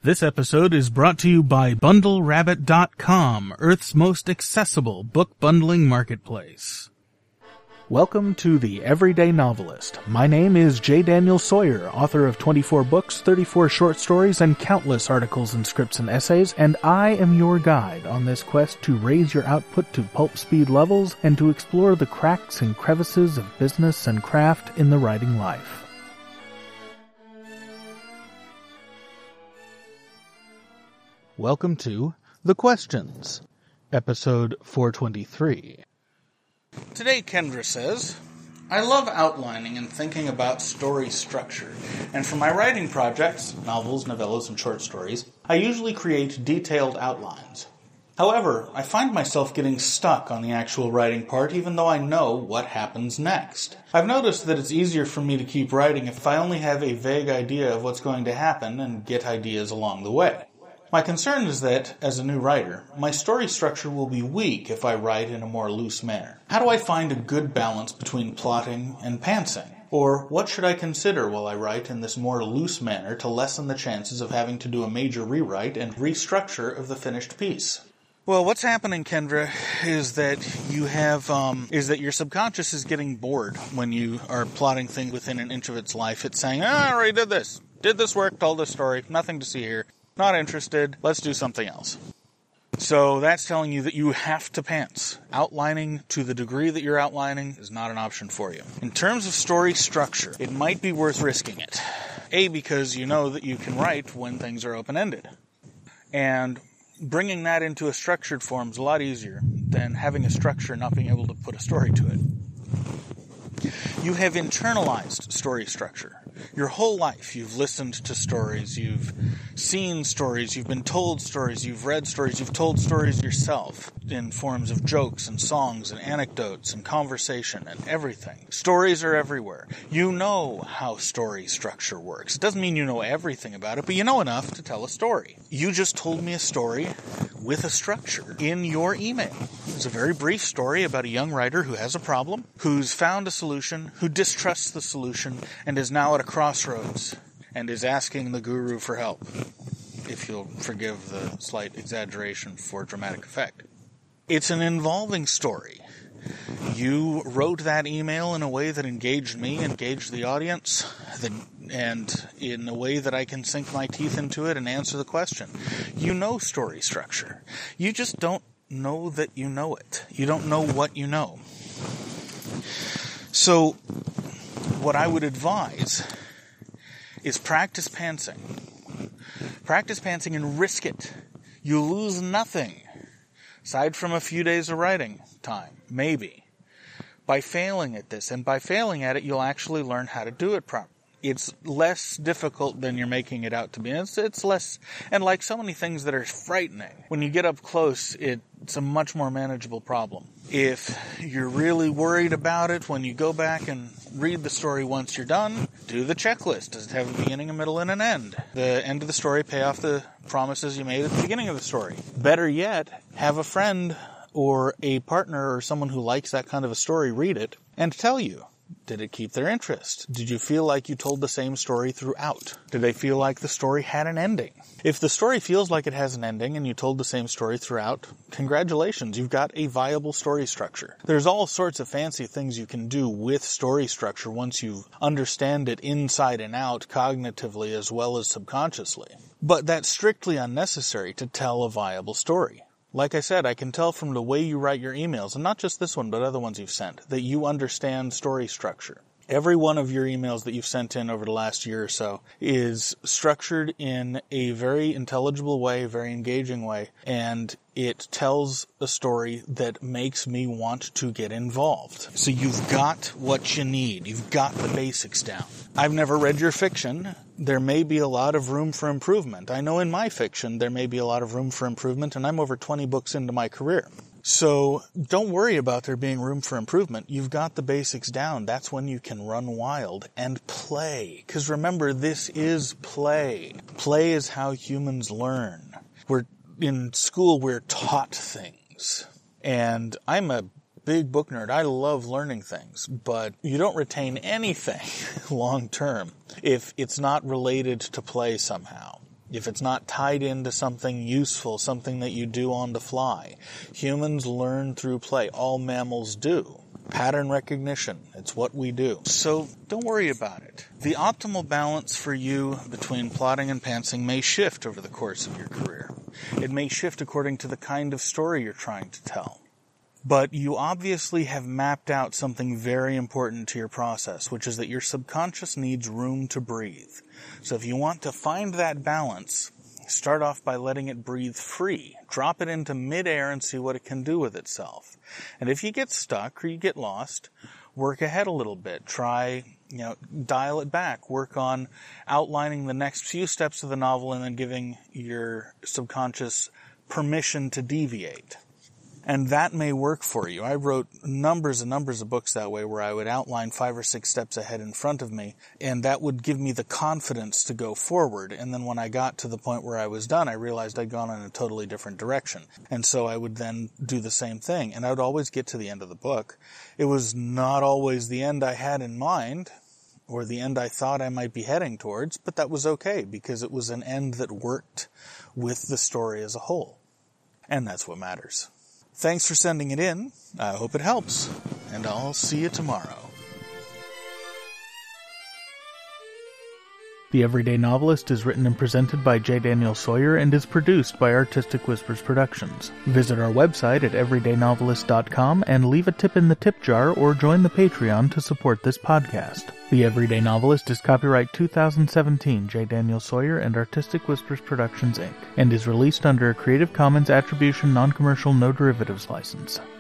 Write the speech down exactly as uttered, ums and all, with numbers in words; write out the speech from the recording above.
This episode is brought to you by Bundle Rabbit dot com, Earth's most accessible book bundling marketplace. Welcome to The Everyday Novelist. My name is J. Daniel Sawyer, author of twenty-four books, thirty-four short stories, and countless articles and scripts and essays, and I am your guide on this quest to raise your output to pulp speed levels and to explore the cracks and crevices of business and craft in the writing life. Welcome to The Questions, episode four twenty-three. Today, Kendra says, I love outlining and thinking about story structure, and for my writing projects, novels, novellas, and short stories, I usually create detailed outlines. However, I find myself getting stuck on the actual writing part even though I know what happens next. I've noticed that it's easier for me to keep writing if I only have a vague idea of what's going to happen and get ideas along the way. My concern is that, as a new writer, my story structure will be weak if I write in a more loose manner. How do I find a good balance between plotting and pantsing? Or what should I consider while I write in this more loose manner to lessen the chances of having to do a major rewrite and restructure of the finished piece? Well, what's happening, Kendra, is that you have, um, is that your subconscious is getting bored when you are plotting things within an inch of its life. It's saying, oh, I already did this. Did this work, told this story, nothing to see here. Not interested, let's do something else. So that's telling you that you have to pants. Outlining to the degree that you're outlining is not an option for you. In terms of story structure, it might be worth risking it. A, because you know that you can write when things are open-ended. And bringing that into a structured form is a lot easier than having a structure and not being able to put a story to it. You have internalized story structure. Your whole life, you've listened to stories, you've seen stories, you've been told stories, you've read stories, you've told stories yourself in forms of jokes and songs and anecdotes and conversation and everything. Stories are everywhere. You know how story structure works. It doesn't mean you know everything about it, but you know enough to tell a story. You just told me a story with a structure in your email. It's a very brief story about a young writer who has a problem, who's found a solution, who distrusts the solution, and is now at a crossroads, and is asking the guru for help, if you'll forgive the slight exaggeration for dramatic effect. It's an involving story. You wrote that email in a way that engaged me, engaged the audience, and in a way that I can sink my teeth into it and answer the question. You know story structure. You just don't know that you know it. You don't know what you know. So, what I would advise is practice pantsing. Practice pantsing and risk it. You lose nothing, aside from a few days of writing time, maybe, by failing at this. And by failing at it, you'll actually learn how to do it properly. It's less difficult than you're making it out to be. It's, it's less, and like so many things that are frightening, when you get up close, it, it's a much more manageable problem. If you're really worried about it, when you go back and read the story once you're done, do the checklist. Does it have a beginning, a middle, and an end? The end of the story, pay off the promises you made at the beginning of the story. Better yet, have a friend or a partner or someone who likes that kind of a story read it and tell you. Did it keep their interest? Did you feel like you told the same story throughout? Did they feel like the story had an ending? If the story feels like it has an ending and you told the same story throughout, congratulations, you've got a viable story structure. There's all sorts of fancy things you can do with story structure once you understand it inside and out cognitively as well as subconsciously. But that's strictly unnecessary to tell a viable story. Like I said, I can tell from the way you write your emails, and not just this one, but other ones you've sent, that you understand story structure. Every one of your emails that you've sent in over the last year or so is structured in a very intelligible way, very engaging way, and it tells a story that makes me want to get involved. So you've got what you need. You've got the basics down. I've never read your fiction. There may be a lot of room for improvement. I know in my fiction there may be a lot of room for improvement, and I'm over twenty books into my career. So don't worry about there being room for improvement. You've got the basics down. That's when you can run wild and play. Because remember, this is play. Play is how humans learn. We're in school, we're taught things. And I'm a big book nerd. I love learning things, but you don't retain anything long term if it's not related to play somehow. if it's not tied into something useful, something that you do on the fly. Humans learn through play. All mammals do. Pattern recognition. It's what we do. So don't worry about it. The optimal balance for you between plotting and pantsing may shift over the course of your career. It may shift according to the kind of story you're trying to tell. But you obviously have mapped out something very important to your process, which is that your subconscious needs room to breathe. So if you want to find that balance, start off by letting it breathe free. Drop it into midair and see what it can do with itself. And if you get stuck or you get lost, work ahead a little bit. Try, you know, dial it back. Work on outlining the next few steps of the novel and then giving your subconscious permission to deviate. And that may work for you. I wrote numbers and numbers of books that way, where I would outline five or six steps ahead in front of me, and that would give me the confidence to go forward. And then when I got to the point where I was done, I realized I'd gone in a totally different direction. And so I would then do the same thing, and I would always get to the end of the book. It was not always the end I had in mind, or the end I thought I might be heading towards, but that was okay, because it was an end that worked with the story as a whole. And that's what matters. Thanks for sending it in. I hope it helps. And I'll see you tomorrow. The Everyday Novelist is written and presented by J. Daniel Sawyer and is produced by Artistic Whispers Productions. Visit our website at everyday novelist dot com and leave a tip in the tip jar or join the Patreon to support this podcast. The Everyday Novelist is copyright two thousand seventeen J. Daniel Sawyer and Artistic Whispers Productions, Incorporated, and is released under a Creative Commons Attribution Non-Commercial No Derivatives license.